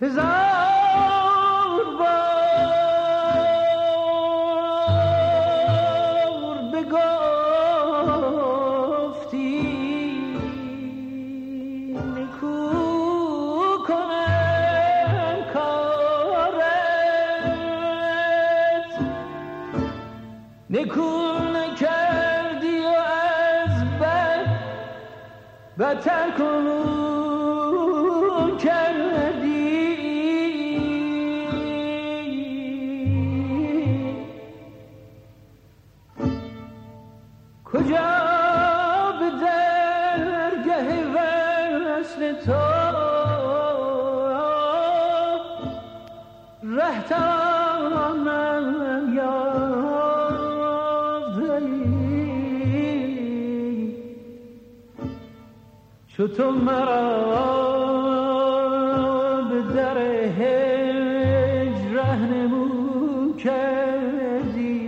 هزار بار بگفتی نکو کنم کارت، نکو نکردی و از بد بدتر کنون کردی. کجا به درگه وصل تو ره توانم یافتی، چو تو مرا به در هجر رهنمون کردی.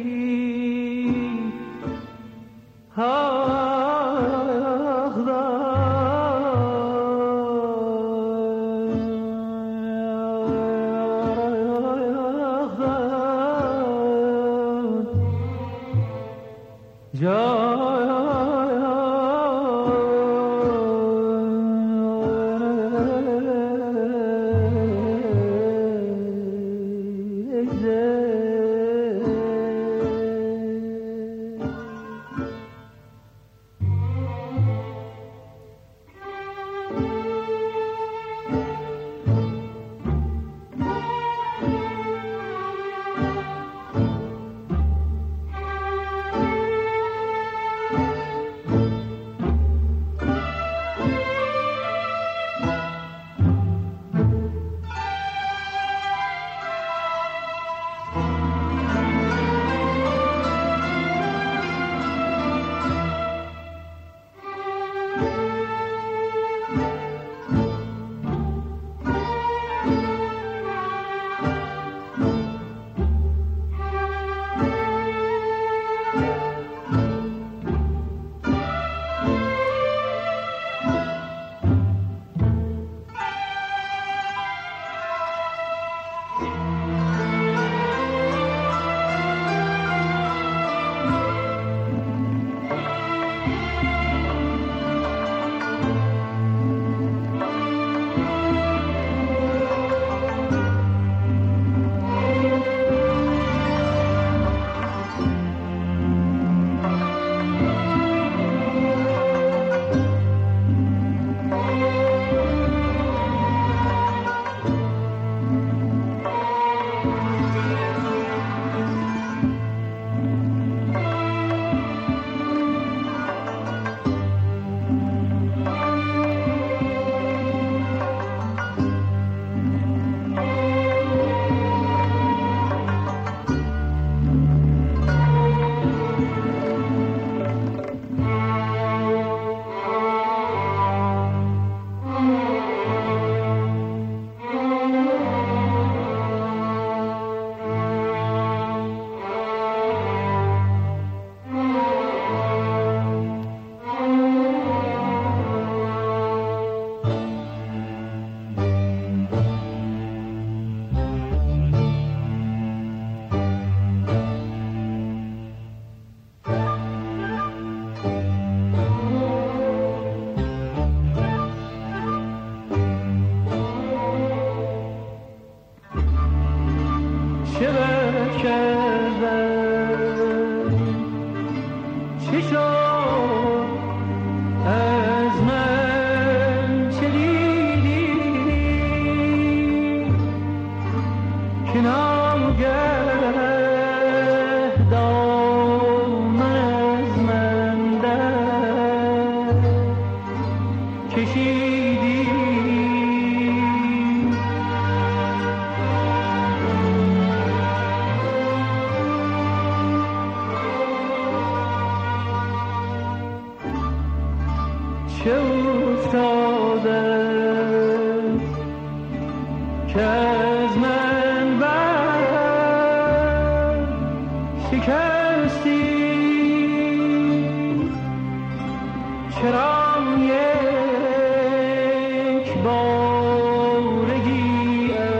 چرا یک بارگی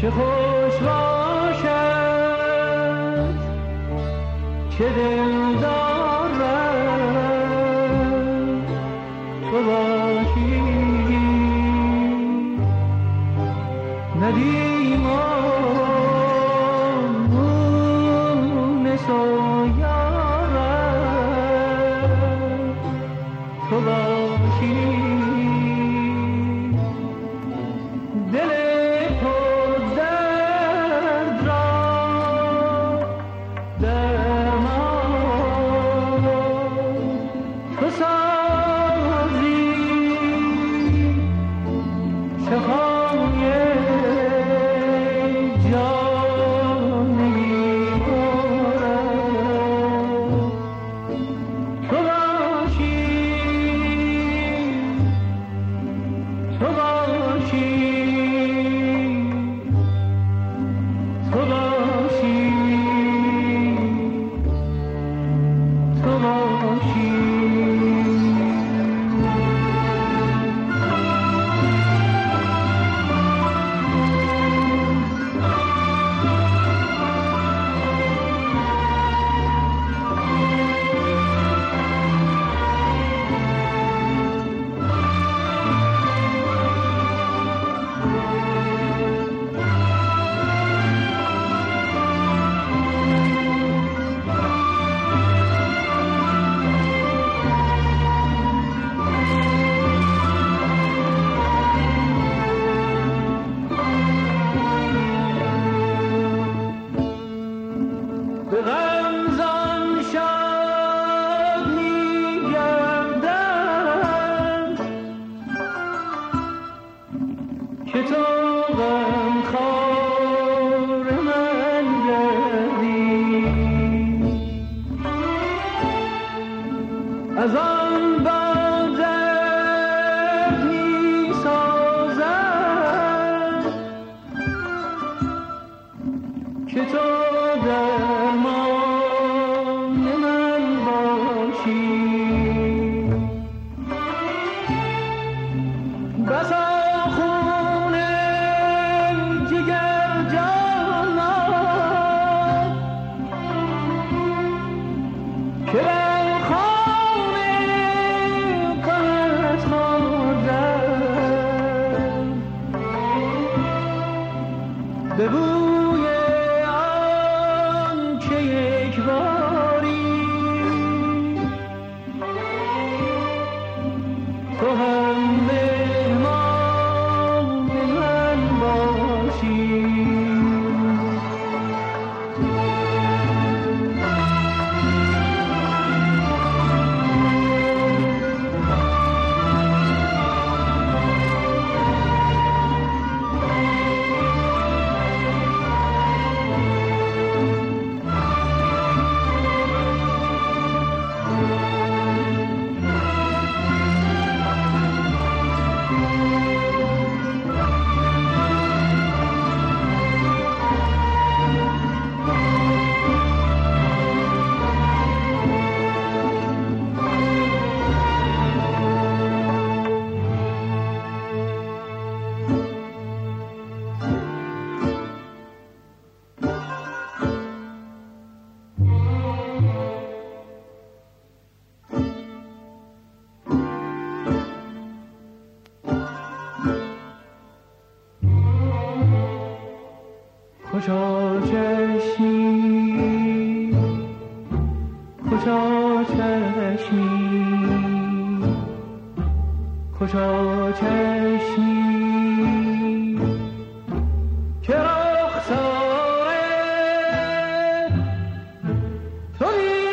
چه خوش باشد چه دل دارد تو باشی ندیم مونس و یارد تو باشی دل پردرد را درمان تو سازی شفای جان می‌بارد تو باشی تو باشی تو باشی تو باشی به غمزان شاد می‌گردم که تو غمخوار من گردی از آن با درد می‌سازم که تو درمان من باشی بسا خون جگر جانان که بر خون قدرت خوردم به بوی آن که یک باری تو هم مهمان من باشی خوشا چشمی خوشا چشمی خوشا چشمی که رخسار تو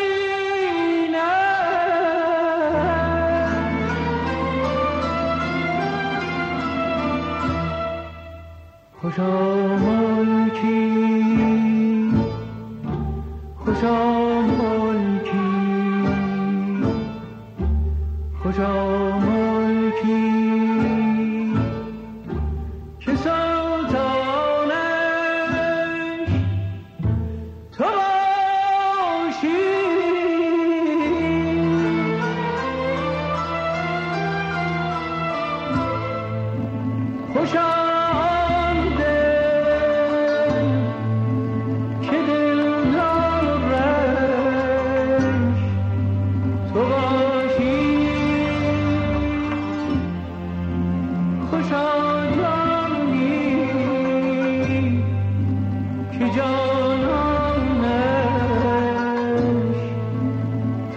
بینم خوشا ملکی خوشا ملکی خوشا ملکی که سلطانش تو باشی خوشا آن دل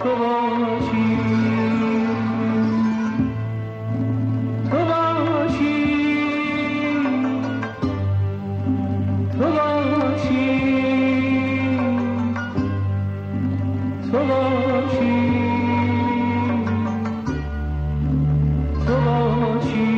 تو باشی تو باشی تو باشی تو باشی تو باشی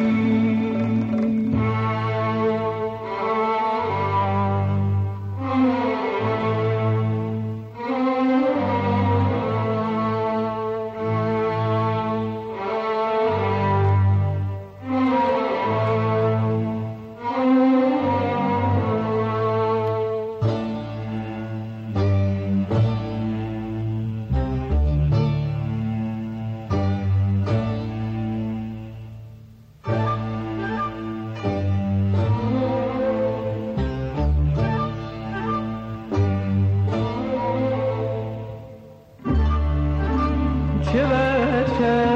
چه بد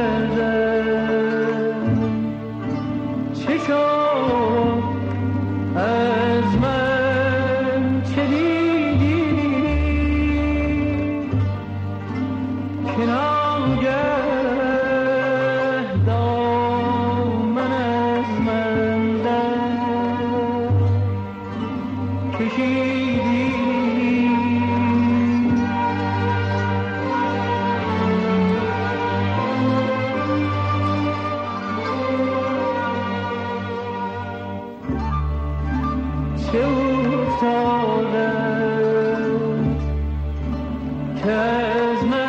کردم چه شد از من چه دیدی که ناگه دامن از من در کشیدی چه افتادم که از من